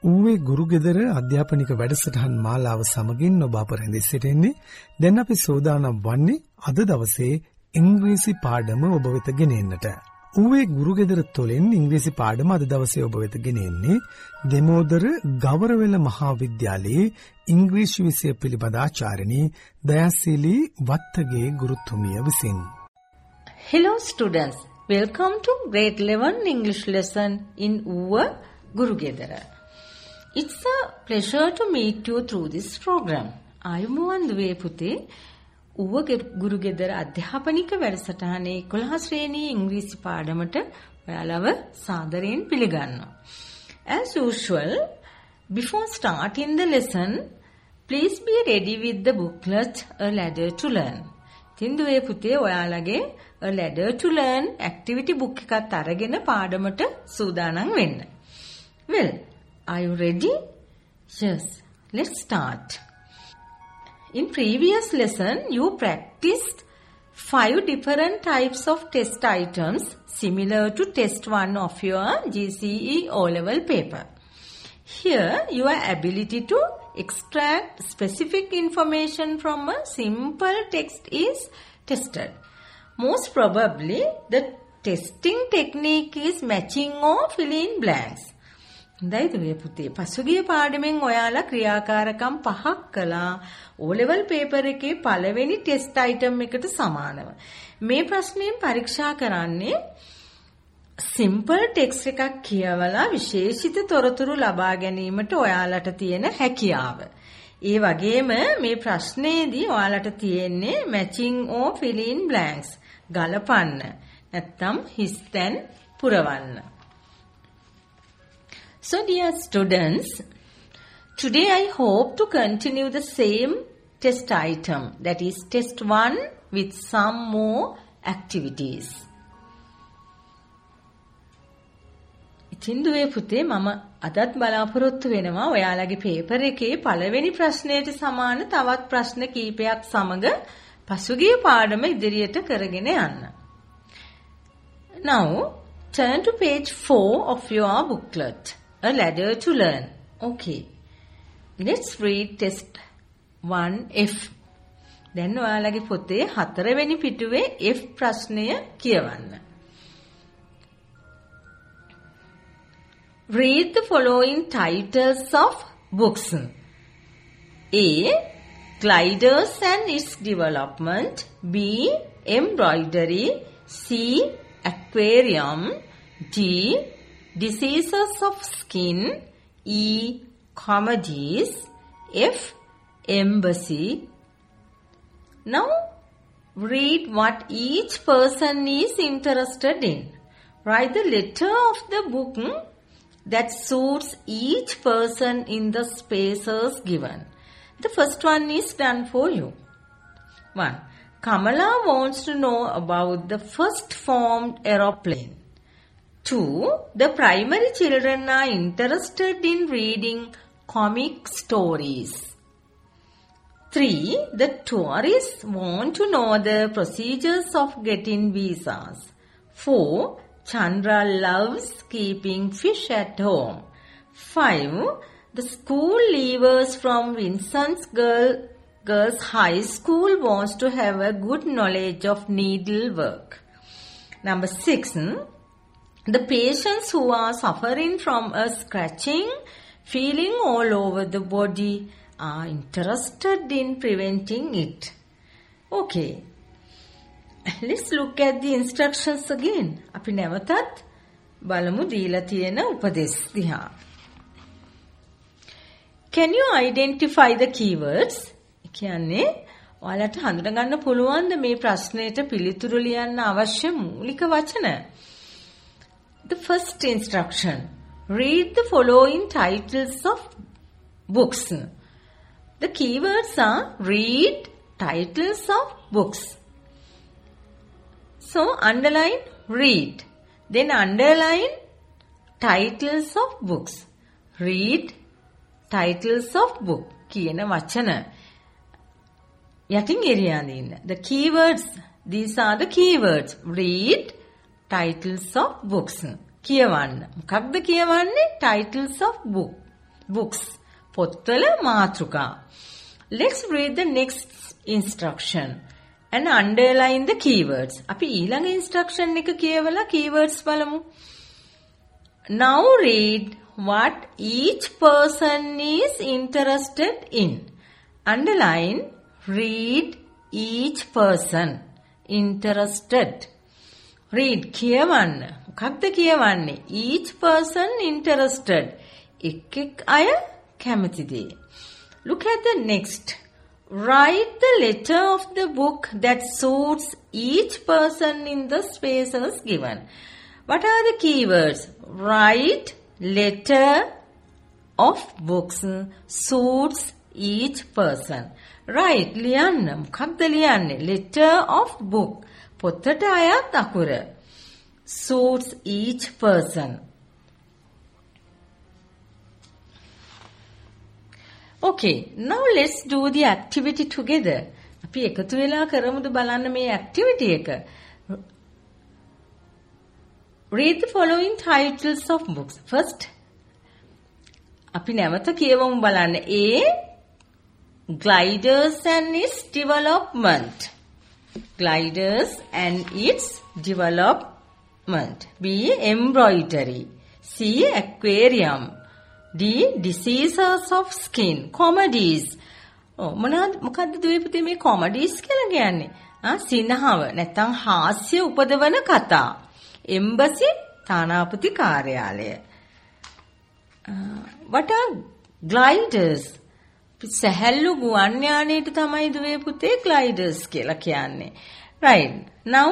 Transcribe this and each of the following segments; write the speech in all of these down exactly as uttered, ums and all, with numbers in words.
ඌවේ ගුරුගෙදර අධ්‍යාපනික වැඩසටහන් මාලාව සමගින් ඔබ අප රැඳී සිටින්නේ. දැන් අපි සෝදානම් වන්නේ අද දවසේ ඉංග්‍රීසි පාඩම ඔබ වෙත ගෙනෙන්නට. ඌවේ ගුරුගෙදර තුලින් ඉංග්‍රීසි පාඩම අද දවසේ ඔබ වෙත ගෙනෙන්නේ දෙමෝදර ගවරවෙල මහා විද්‍යාලයේ ඉංග්‍රීසි විෂය පිළිබඳ ආචාර්යනී දයාසිලි වත්තගේ ගුරුතුමිය විසින්. Hello students, welcome to grade eleven English lesson in Uwa Gurugedara. It's a pleasure to meet you through this program. ආයුබෝවන් දුවේ පුතේ. ඌව ගුරුගෙදර අධ්‍යාපනික වැඩසටහනේ එකොළහ ශ්‍රේණියේ ඉංග්‍රීසි පාඩමට ඔයාලව සාදරයෙන් පිළිගන්නවා. As usual, before starting the lesson, please be ready with the booklet A Ladder to Learn. ඉතින් දුවේ පුතේ ඔයාලගේ A Ladder to Learn activity book එකත් අරගෙන පාඩමට සූදානම් වෙන්න. Well, are you ready? Yes, let's start. In previous lesson, you practiced five different types of test items similar to test one of your G C E O-level paper. Here, your ability to extract specific information from a simple text is tested. Most probably, the testing technique is matching or filling blanks. දැයි දුවේ පුතේ පසුගිය පාඩමෙන් ඔයාලා ක්‍රියාකාරකම් පහක් කළා O level paper එකේ පළවෙනි test item එකට සමානව. මේ ප්‍රශ්නයෙන් පරීක්ෂා කරන්නේ සිම්පල් ටෙක්ස්ට් එකක් කියවලා විශේෂිත තොරතුරු ලබා ගැනීමට ඔයාලට තියෙන හැකියාව. ඒ වගේම මේ ප්‍රශ්නයේදී ඔයාලට තියෙන්නේ matching or fill in blanks ගලපන්න. නැත්තම් හිස්තැන් පුරවන්න. So dear students, today I hope to continue the same test item, that is test one with some more activities. ඉතින් දුවේ පුතේ මම අදත් බලාපොරොත්තු වෙනවා ඔයාලගේ පේපර් එකේ පළවෙනි ප්‍රශ්නයට සමාන තවත් ප්‍රශ්න කීපයක් සමග පසුගිය පාඩම ඉදිරියට කරගෙන යන්න. Now, turn to page four of your booklet. A Ladder to Learn. Okay. Let's read test one F. දැන් ඔයාලගේ පොතේ හතරවෙනි පිටුවේ F ප්‍රශ්නය කියවන්න. Read the following titles of books. A. Gliders and its development. B. Embroidery. C. Aquarium. D. Diseases of skin. E. Comedies. F. Embassy. Now, read what each person is interested in. Write the letter of the book that suits each person in the spaces given. The first one is done for you. one. Kamala wants to know about the first formed aeroplane. two. The primary children are interested in reading comic stories. three. The tourists want to know the procedures of getting visas. four. Chandra loves keeping fish at home. five. The school leavers from Vincent's girl, Girls High School wants to have a good knowledge of needlework. Number six. The patients who are suffering from a scratching feeling all over the body are interested in preventing it. Okay. Let's look at the instructions again. අපි නැවතත් බලමු දීලා තියෙන උපදෙස් දිහා. Can you identify the keywords? කියන්නේ ඔයාලට හඳුනා ගන්න පුළුවන්ද මේ ප්‍රශ්නෙට පිළිතුරු ලියන්න අවශ්‍ය මූලික වචන? The first instruction. Read the following titles of books. The keywords are read titles of books. So, underline read. Then underline titles of books. Read titles of book. කියන වචන. යටින් එරියානේ ඉන්න. The keywords. These are the keywords. Read titles of books. කියවන්න. මොකක්ද කියවන්නේ? Titles of book. books. Pottwala matruka. Let's read the next instruction and underline the keywords. අපි ඊළඟ instruction එක කියවලා keywords බලමු. Now read what each person is interested in. Underline, read each person. Interested. Read, කියවන්න. මොකක්ද කියවන්නේ? Each person interested. එක් එක් අය කැමති දේ. Look at the next. Write the letter of the book that suits each person in the spaces given. What are the keywords? Write letter of books suits each person. Write ලියන්න. මොකක්ද ලියන්නේ? Letter of book. පොතට අයත් අකුර. Suits each person. Okay, now let's do the activity together. අපි එකතු වෙලා කරමුද බලන්න මේ activity එක. Read the following titles of books. First, අපි නැවත කියවමු බලන්න. A. Gliders and its development. Gliders and its development. B. Embroidery. C. Aquarium. D. Diseases of skin. Comedies. Oh, මොනවාද මොකද්ද දුවේ පුතේ මේ comedies කියලා කියන්නේ? ආ සිනහව නැත්නම් හාස්‍ය උපදවන කතා. Embassy තානාපති කාර්යාලය. What are gliders? සැහැල්ලු ගුවන් යානයට තමයි දුවේ පුතේ gliders කියලා කියන්නේ. Right. Now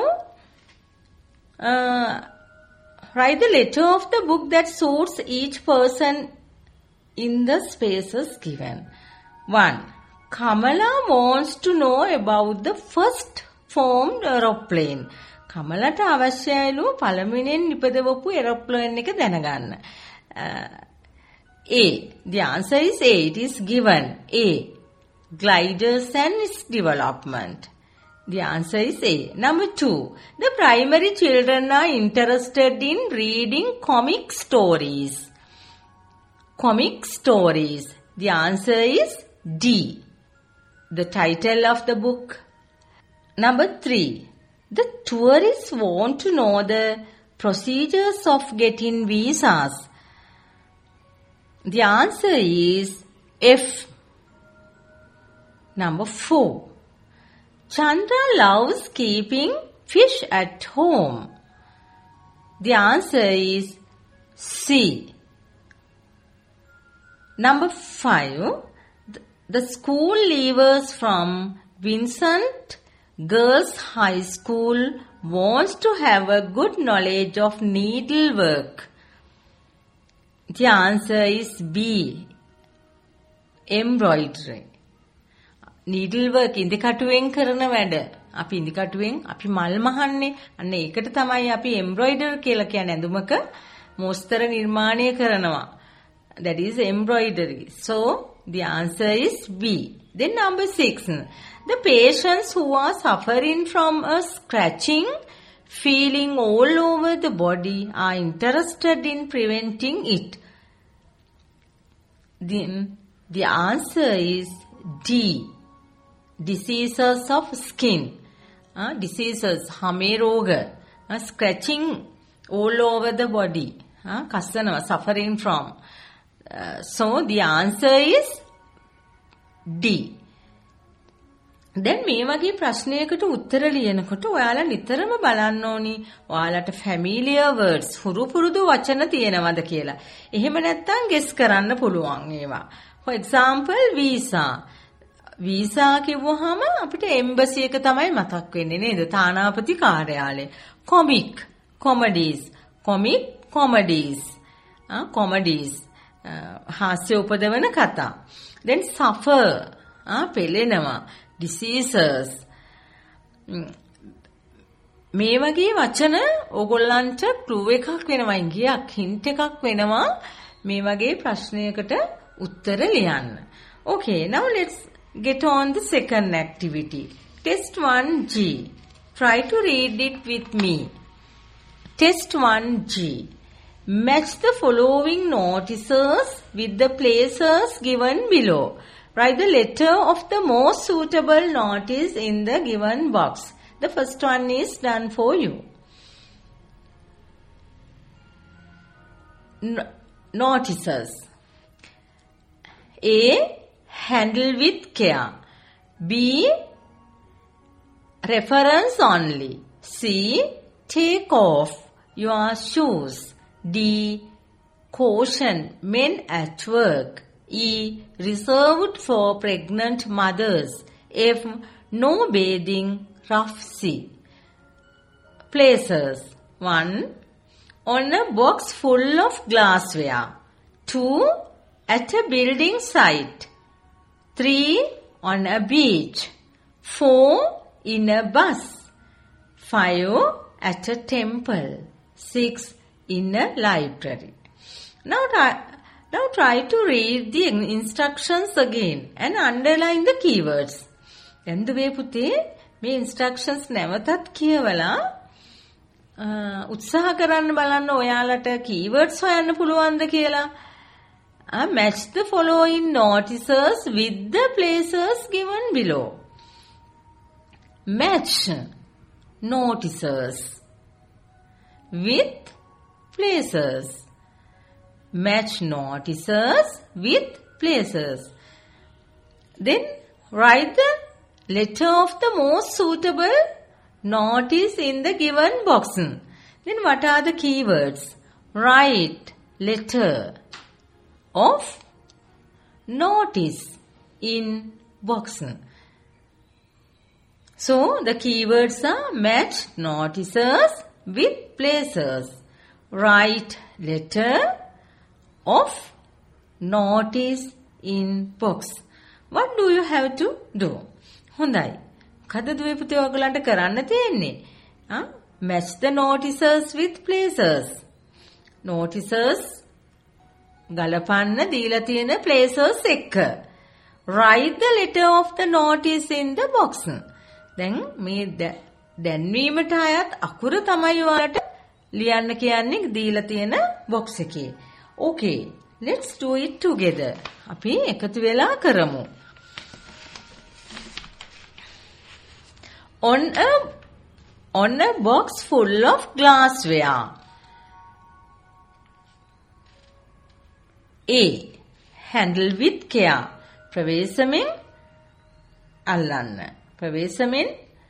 uh, write the letter of the book that suits each person in the spaces given. One. Kamala wants to know about the first formed aeroplane. කමලට අවශ්‍යයිලු පළමුවෙන් නිපදවපු aeroplane එක දැනගන්න. Uh, A. The answer is A. It is given. A. Gliders and its development. The answer is A. Number two. The primary children are interested in reading comic stories. Comic stories. The answer is D. The title of the book. Number three. The tourists want to know the procedures of getting visas. The answer is F. Number four. Chandra loves keeping fish at home. The answer is C. Number five. The school leavers from Vincent Girls High School wants to have a good knowledge of needlework. The answer is B. Embroidery. Needlework ඉන්දිකටුවෙන් කරන වැඩ. අපි ඉන්දිකටුවෙන් අපි මල් මහන්නේ. අන්න ඒකට තමයි අපි embroider කියලා කියන්නේ. ඇඳුමක මොස්තර නිර්මාණය කරනවා. That is embroidery. So, the answer is B. Then number six. The patients who are suffering from a scratching feeling all over the body are interested in preventing it. Then the answer is D. Diseases of skin. Uh, diseases, hame roga. Uh, scratching all over the body. Uh, kasana, suffering from. Uh, so the answer is D. දැන් මේ වගේ ප්‍රශ්නයකට උත්තර ලියනකොට ඔයාලා නිතරම බලන්න ඕනි ඔයාලට familiar words හුරු පුරුදු වචන තියෙනවද කියලා. එහෙම නැත්නම් guess කරන්න පුළුවන් ඒවා. For example visa. visa කිව්වහම අපිට embassy එක තමයි මතක් වෙන්නේ නේද? තානාපති කාර්යාලය. comic comedies. comic comedies. ආ comedies. හාස්‍ය උපදවන කතා. Then suffer. ආ පෙළෙනවා. Diseases. මේ වගේ වචන ඕගොල්ලන්ට clue එකක් වෙනවා ඉංග්‍රීසියක් hint එකක් වෙනවා මේ වගේ ප්‍රශ්නයකට උත්තර ලියන්න. Okay, now let's get on the second activity. Test one G. Try to read it with me. Test one G. Match the following notices with the places given below. Write the letter of the most suitable notice in the given box. The first one is done for you. N- notices. A. Handle with care. B. Reference only. C. Take off your shoes. D. Caution, men at work. E. Reserved for pregnant mothers. F. No bathing, rough sea. Places. one. On a box full of glassware. two. At a building site. three. On a beach. four. In a bus. five. At a temple. six. In a library. Now try, now try to read the instructions again and underline the keywords. දැන් දුවේ පුතේ මේ instructions නැවතත් කියවලා උත්සාහ කරන්න බලන්න ඔයාලට keywords හොයන්න පුළුවන්ද කියලා. Uh, match the following notices with the places given below. Match notices with places. Match notices with places. Then write the letter of the most suitable notice in the given box. Then what are the keywords? Write letter of notice in box. So the keywords are match notices with places. Write letter of notice in box. What do you have to do? හොඳයි. කද දුවේ පුතේ ඔයගලන්ට කරන්න තියෙන්නේ? ආ match the notices with places. Notices ගලපන්න දීලා තියෙන places එක. Write the letter of the notice in the box. දැන් මේ දැන්වීමට අයත් අකුර තමයි ඔයාලට ලියන්න කියන්නේ දීලා තියෙන box එකේ. Okay, let's do it together. අපි එකතු වෙලා කරමු. On a on a box full of glassware. A. Handle with care. ප්‍රවේශමෙන් අල්ලන්න. ප්‍රවේශමෙන්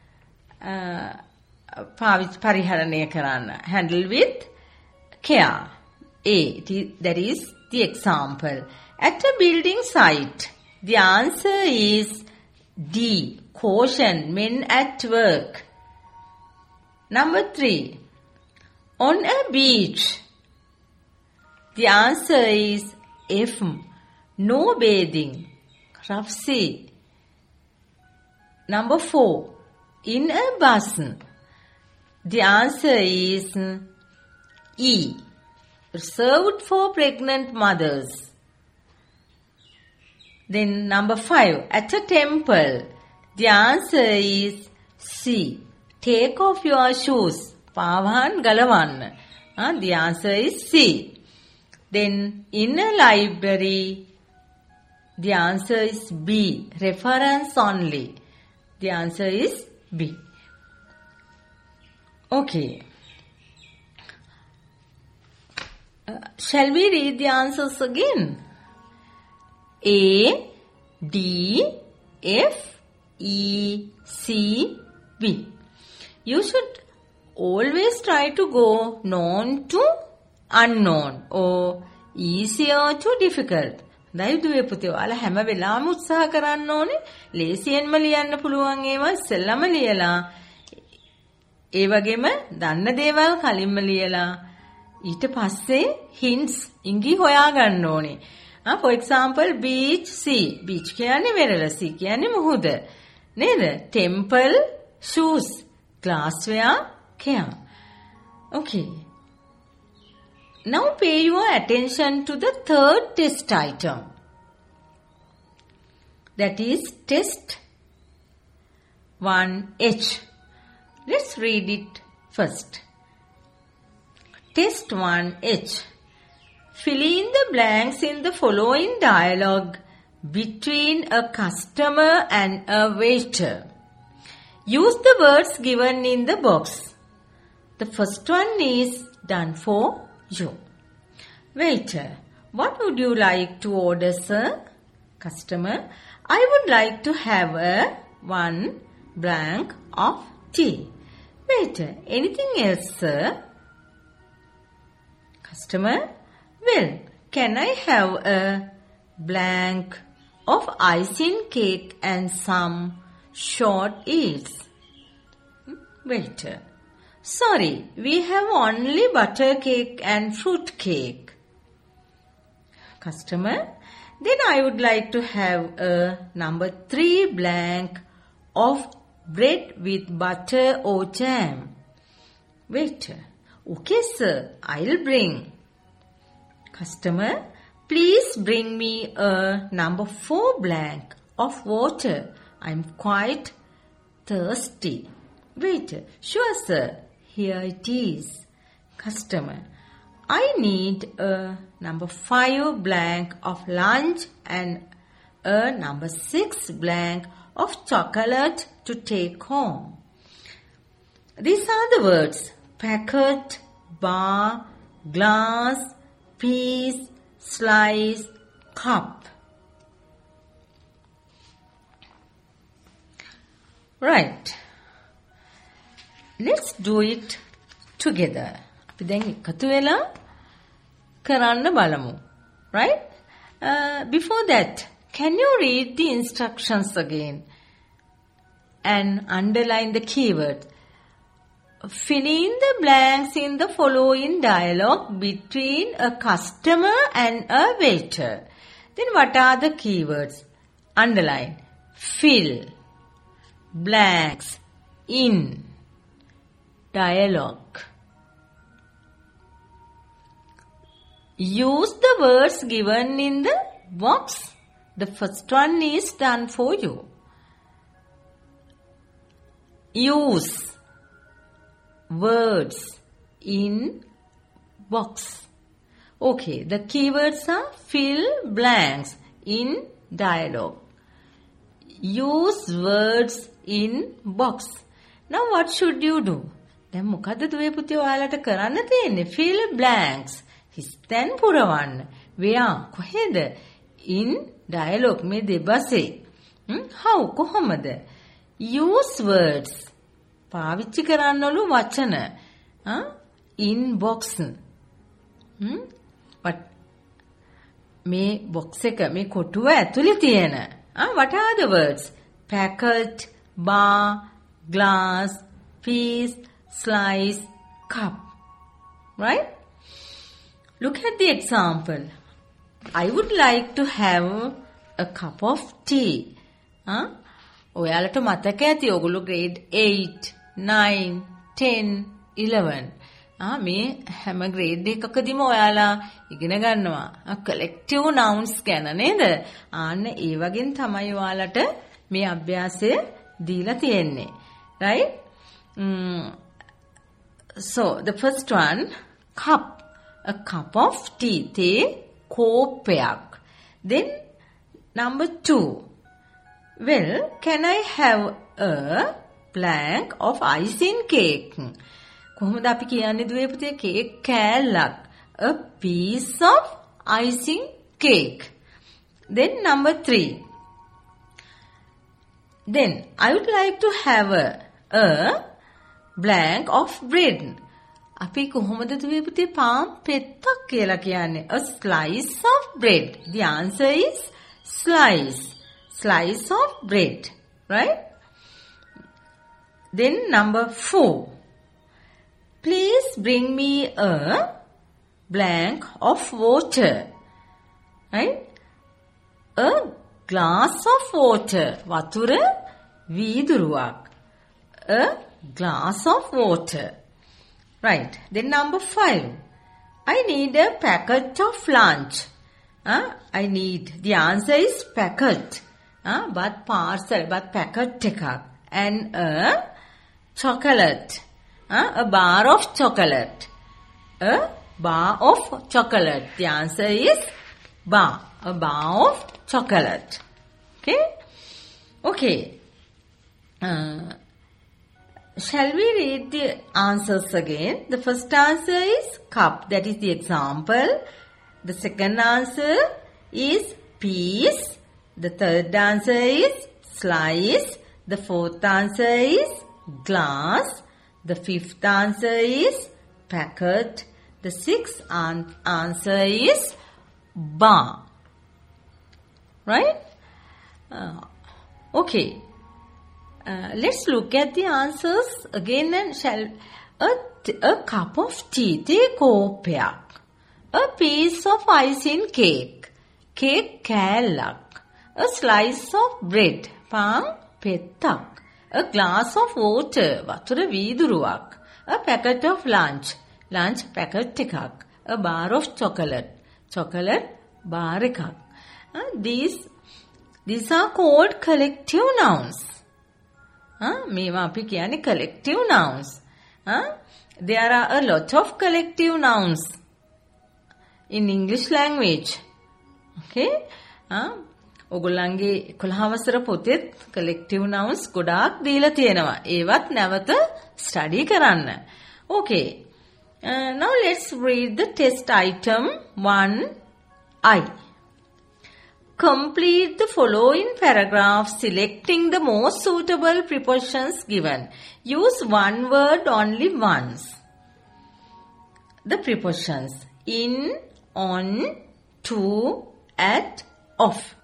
පාවිච්චි පරිහරණය කරන්න. Handle with care. A. That is the example. At a building site. The answer is D. Caution, men at work. Number three. On a beach. The answer is F. No bathing. Rough sea. Number four. In a bus. The answer is E. Reserved for pregnant mothers. Then number five. At a temple. The answer is C. Take off your shoes. Pavan galavan. Uh, the answer is C. Then in a library. The answer is B. Reference only. The answer is B. Okay. Uh, shall we read the answers again? A, D, F, E, C, B. You should always try to go known to unknown or easier to difficult. දෛවදුවේ පුතේ ඔයාලා හැම වෙලාවෙම උත්සාහ කරන්න ඕනේ ලේසියෙන්ම ලියන්න පුළුවන් ඒවා ඉස්සෙල්ලාම ලියලා ඒ වගේම දන්න දේවල් කලින්ම ලියලා ඊට පස්සේ hints ඉඟි හොයා ගන්න ඕනේ. Ah, for example, beach, sea. Beach කියන්නේ වෙරළ, sea කියන්නේ මුහුද. නේද? Temple, shoes. Glassware, care. Okay. Now pay your attention to the third test item. That is test one H. Let's read it first. Test one H. Fill in the blanks in the following dialogue between a customer and a waiter. Use the words given in the box. The first one is done for you. Waiter, what would you like to order, sir? Customer, I would like to have a one blank of tea. Waiter, anything else, sir? Customer, well, can I have a blank of icing cake and some short eats? Waiter, sorry, we have only butter cake and fruit cake. Customer, then I would like to have a number three blank of bread with butter or jam. Waiter, okay sir, I'll bring. Customer, please bring me a number four blank of water. I'm quite thirsty. Waiter, sure sir, here it is. Customer, I need a number five blank of lunch and a number six blank of chocolate to take home. These are the words packet, bar, glass, piece, slice, cup. Right. Let's do it together. අපි දැන් එකතු වෙලා කරන්න බලමු. Right? Uh, before that, can you read the instructions again and underline the keyword? Fill in the blanks in the following dialogue between a customer and a waiter. Then what are the keywords? Underline. Fill. Blanks. In. Dialogue. Use the words given in the box. The first one is done for you. Use words in box. Okay, the keywords are fill blanks in dialogue. Use words in box. Now what should you do? දැන් මොකද්ද දුවේ පුතේ ඔයාලට කරන්න තියෙන්නේ? Fill blanks. හිස්තැන් පුරවන්න. Where? කොහෙද? In dialogue මේ දෙබසේ. How? කොහොමද? Use words. පාවිච්චි කරන්නලු වචන. In box. But මේ box එක මේ කොටුව ඇතුලේ තියෙන. What are the words? Packet, bar, glass, piece, slice, cup. Right? Look at the example. I would like to have a cup of tea. Huh? ඔයාලට මතක ඇති ඔයගොල්ලෝ grade eight, nine, ten, eleven. ආ මේ හැම grade එකකදීම ඔයාලා ඉගෙන ගන්නවා. collective nouns ගැන නේද? ආන්න ඒ වගේන් තමයි ඔයාලට මේ අභ්‍යාසය දීලා තියෙන්නේ. Right? Mm, so the first one, cup. A cup of tea. තේ කෝපයක්. Then number two. Well, can I have a blank of icing cake? කොහොමද අපි කියන්නේ දුවේ පුතේ කේක් කෑල්ලක්. A piece of icing cake. Then number three. Then I would like to have a, a blank of bread. අපි කොහොමද දුවේ පුතේ පාන් පෙත්තක් කියලා කියන්නේ? A slice of bread. The answer is slice. Slice of bread. Right? Then number four. Please bring me a blank of water. Right? A glass of water. වතුර වීදුරුවක්. A glass of water. Right. Then number five. I need a packet of lunch. Uh, I need. The answer is packet. Uh, but parcel. But packet tekak. And a chocolate. Uh, a bar of chocolate. A bar of chocolate. The answer is bar. A bar of chocolate. Okay? Okay. Uh, shall we read the answers again? The first answer is cup. That is the example. The second answer is piece. The third answer is slice. The fourth answer is glass. The fifth answer is packet. The sixth an- answer is bar. Right? Uh, okay. Uh, let's look at the answers again and shall a, t- a cup of tea, te kෝපයක්. A piece of ice in cake, cake කෑල්ලක්. A slice of bread, පාන් පෙත්තක්. A glass of water, වතුර වීදුරුවක්. A packet of lunch, lunch packet එකක්. A bar of chocolate, chocolate bar එකක්. Uh, these, these are called collective nouns. Uh, මේවා අපි කියන්නේ collective nouns. Uh, there are a lot of collective nouns in English language. Okay? Uh, ඔගොල්ලන්ගේ එකොළහ වසර පොතේත් collective nouns ගොඩාක් දීලා තියෙනවා. ඒවත් නැවත study කරන්න. Okay. Uh, now let's read the test item one I. Complete the following paragraph selecting the most suitable prepositions given. Use one word only once. The prepositions in, on, to, at, of.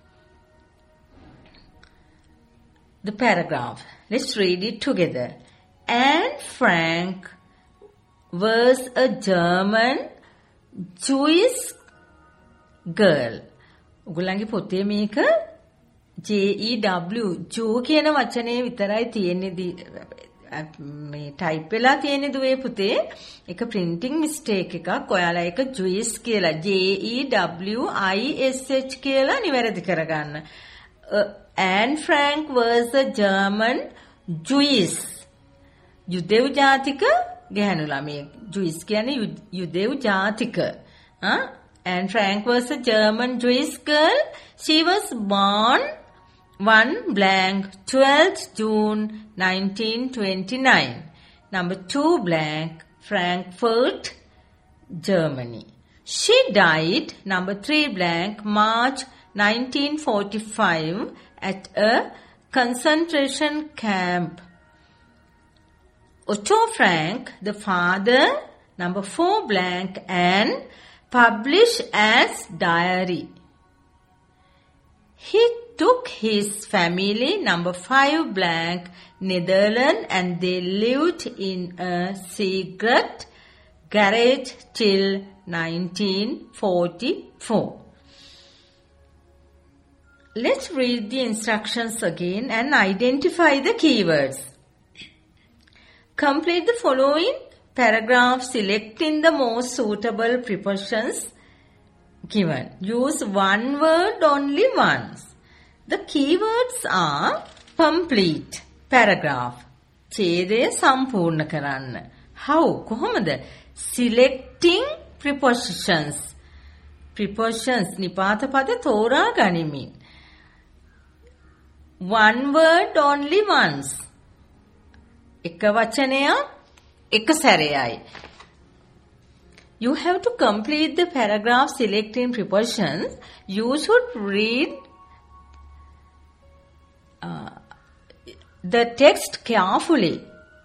The paragraph. Let's read it together. Anne Frank was a German Jewish girl. ඔගොල්ලන්ගේ පොතේ මේක J E W Jew කියන වචනේ විතරයි තියෙන්නේ මේ type වෙලා තියෙන්නේ දුවේ පුතේ. ඒක printing mistake එකක්. ඔයාලා ඒක Jewish කියලා J E W I S H කියලා නිවැරදි කරගන්න. Uh, Anne Frank was a German Jewish. යුදෙව් ජාතික ගැහැණු ළමයි. Jewish කියන්නේ යුදෙව් ජාතික. හා Anne Frank was a German Jewish girl. She was born one blank twelfth June nineteen twenty-nine. Number two blank Frankfurt, Germany. She died number three blank March nineteen forty-five at a concentration camp. Otto Frank, the father, number four blank and published as diary. He took his family number five blank Netherlands and they lived in a secret garage till nineteen forty-four. Let's read the instructions again and identify the keywords. Complete the following paragraph selecting the most suitable prepositions given. Use one word only once. The keywords are complete paragraph. ඡේදය සම්පූර්ණ කරන්න. How? කොහොමද? Selecting prepositions. Prepositions නිපාත පද තෝරා ගනිමින්. One word only once. එක වචනයක් එක සැරේයි. You have to complete the paragraph selecting prepositions. You should read uh, the text carefully.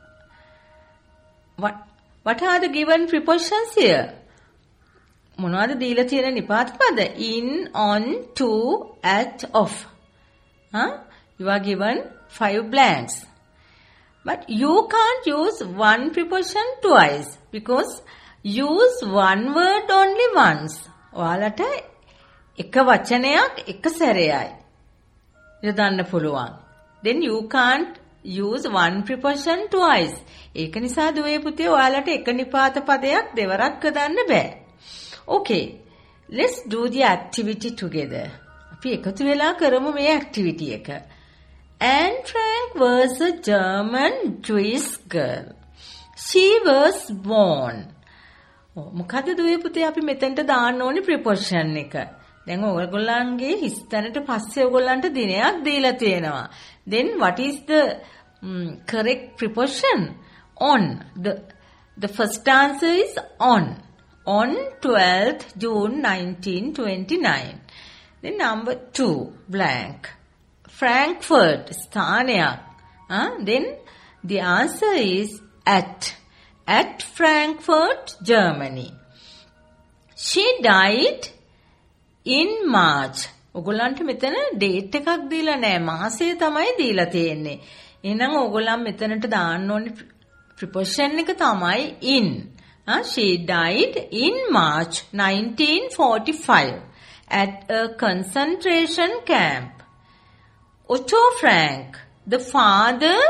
What what are the given prepositions here? මොනවද දීලා තියෙන නිපාත පද? In, on, to, at, of. Huh? You are given five blanks. But you can't use one preposition twice because use one word only once. ඔයාලට එක වචනයක් එක සැරේයි යොදන්න පුළුවන්. Then you can't use one preposition twice. ඒක නිසා දුවේ පුතේ ඔයාලට එක නිපාත පදයක් දෙවරක් යොදන්න බෑ. Okay. Let's do the activity together. අපි එකතු වෙලා කරමු මේ activity එක. Anne Frank was a German Jewish girl. She was born ඔව් මොකද දුවේ පුතේ අපි මෙතනට දාන්න ඕනේ ප්‍රොපෝෂන් එක. දැන් ඔයගොල්ලන්ගේ හිස්තැනට පස්සේ ඔයගොල්ලන්ට දිනයක් දීලා තියෙනවා. Then what is the um, correct preposition? On. The the first answer is on. On twelfth June nineteen twenty-nine. Then number two, blank. Frankfurt, ස්ථානයක්. Uh, then the answer is at. At Frankfurt, Germany. She died in March. ඔයගොල්ලන්ට මෙතන date එකක් දීලා නැහැ. මාසය තමයි දීලා තියෙන්නේ. එහෙනම් ඔයගොල්ලන් මෙතනට දාන්න ඕනේ preposition එක තමයි in. Uh, she died in March nineteen forty-five at a concentration camp. Otto Frank, the father,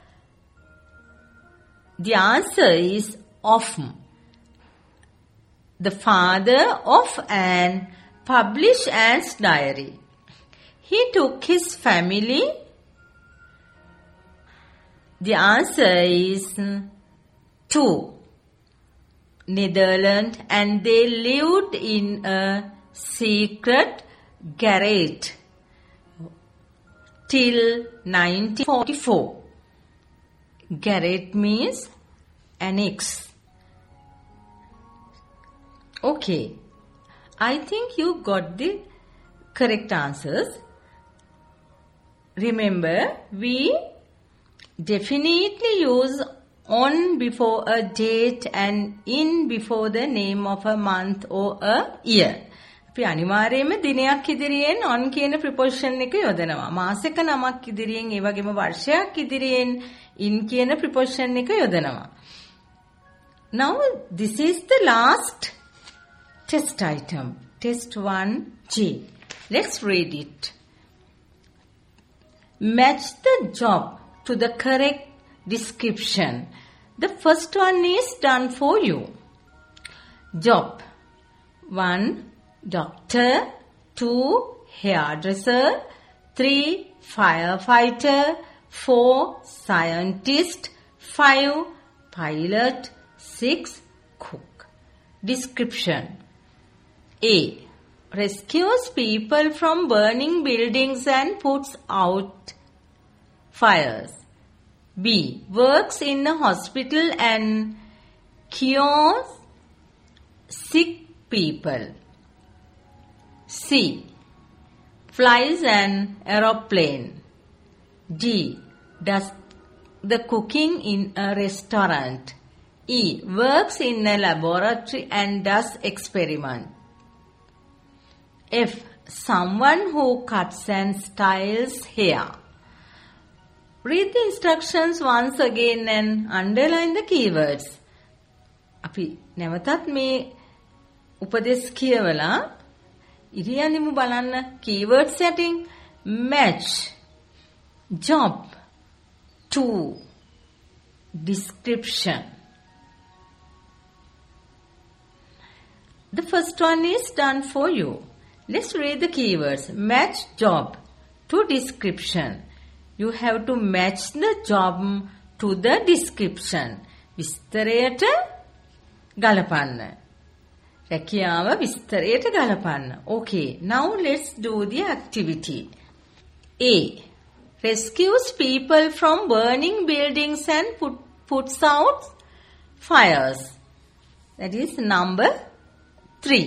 the answer is of. The father of Anne published Anne's diary. He took his family. The answer is to Netherlands, and they lived in a secret garage till nineteen forty-four. Garage means annex. Okay, I think you got the correct answers. Remember, we definitely use on before a date and in before the name of a month or a year. අපි අනිවාර්යයෙන්ම දිනයක් ඉදිරියෙන් on කියන preposition එක යොදනවා. මාසයක නමක් ඉදිරියෙන් ඒ වගේම වර්ෂයක් ඉදිරියෙන් in කියන preposition එක යොදනවා. Now this is the last test item. Test one G. Let's read it. Match the job to the correct description. The first one is done for you. Job. One, doctor. Two, hairdresser. Three, firefighter. Four, scientist. Five, pilot. Six, cook. Description. A. Rescues people from burning buildings and puts out fires. B. Works in a hospital and cures sick people. C. Flies an aeroplane. D. Does the cooking in a restaurant. E. Works in a laboratory and does experiment. F. Someone who cuts and styles hair. Read the instructions once again and underline the keywords. අපි නැවතත් මේ උපදේශ කියවලා ඉරියනිමු බලන්න keyword setting match job to description. The first one is done for you. Let's read the keywords. Match job to description. You have to match the job to the description. විස්තරයට ගලපන්න. රැකියාව විස්තරයට ගලපන්න. Okay, now let's do the activity. A. Rescues people from burning buildings and put, puts out fires. That is number three.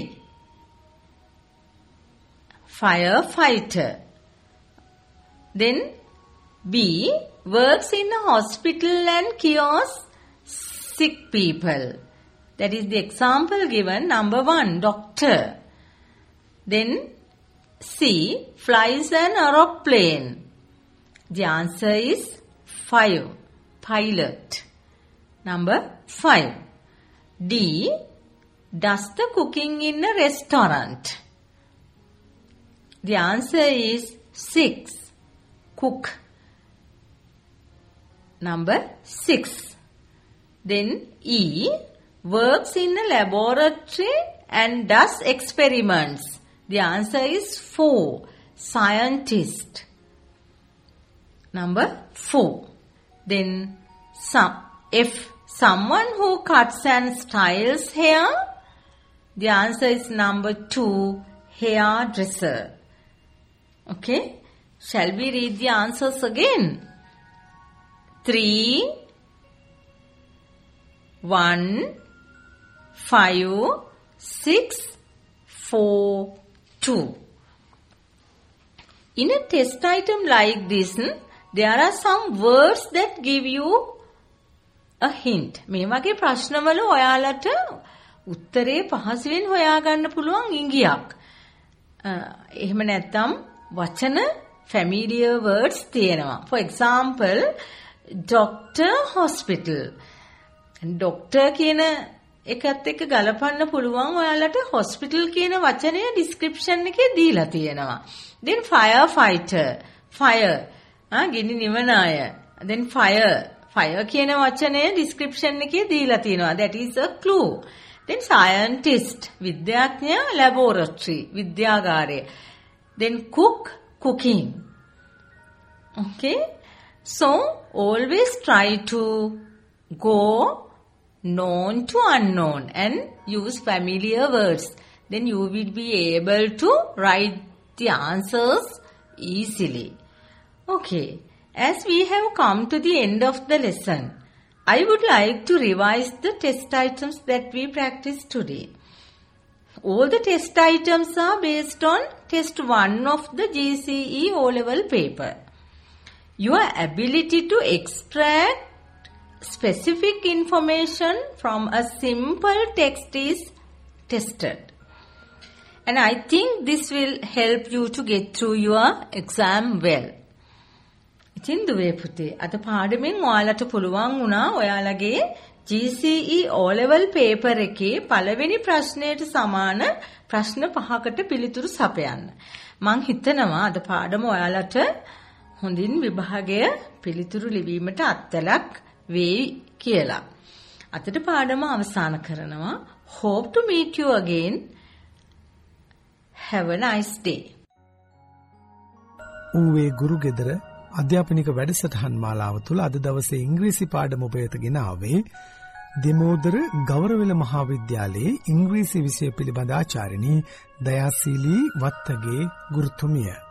Firefighter. Then B. Works in a hospital and cures sick people. That is the example given. Number one, doctor. Then C. Flies an aeroplane. The answer is five. Pilot. Number five. D. Does the cooking in a restaurant. The answer is six. Cook. Number six. Then E. Works in a laboratory and does experiments. The answer is four. Scientist. Number four. Then some, if someone who cuts and styles hair. The answer is number two, hairdresser. Okay? Shall we read the answers again? Three, one, five, six, four, two. In a test item like this, there are some words that give you a hint. මේ වගේ ප්‍රශ්නවල ඔයාලට උත්තරේ පහසුවෙන් හොයාගන්න පුළුවන් ඉංගියක්. එහෙම නැත්නම් වචන familiar words තියෙනවා. For example, doctor, hospital. doctor කියන එකත් එක්ක ගලපන්න පුළුවන් ඔයාලට hospital කියන වචනය description එකේ දීලා තියෙනවා. Then firefighter, fire. ආ ගිනි නිවන අය. Then fire, fire කියන වචනය description එකේ දීලා තියෙනවා. That is a clue. Then scientist, විද්‍යාඥයා, laboratory, විද්‍යාගාරය. Then cook, cooking. Okay? So, always try to go known to unknown and use familiar words. Then you will be able to write the answers easily. Okay, as we have come to the end of the lesson, I would like to revise the test items that we practiced today. All the test items are based on test one of the G C E O-level paper. Your ability to extract specific information from a simple text is tested. And I think this will help you to get through your exam well. ඉතින් දුවේ පුතේ අද පාඩමෙන් ඔයාලට පුළුවන් වුණා ඔයාලගේ G C E O-level paper එකේ පළවෙනි ප්‍රශ්නයට සමාන ප්‍රශ්න පහකට පිළිතුරු සපයන්න. මං හිතනවා අද පාඩම ඔයාලට හොඳින් විභාගය පිළිතුරු ලිවීමට අත්දැකක් වෙයි කියලා. අදට පාඩම අවසන් කරනවා. Hope to meet you again. Have a nice day. ඌවේ ගුරුගෙදර අධ්‍යාපනික වැඩසටහන් මාලාව තුළ අද දවසේ ඉංග්‍රීසි පාඩම ඔබ වෙතගෙන ආවේ දෙමෝදර ගෞරවල මහාවිද්‍යාලයේ ඉංග්‍රීසි විෂය පිළිබඳ ආචාර්යනී දයාශීලී වත්තගේ ගුරුතුමිය.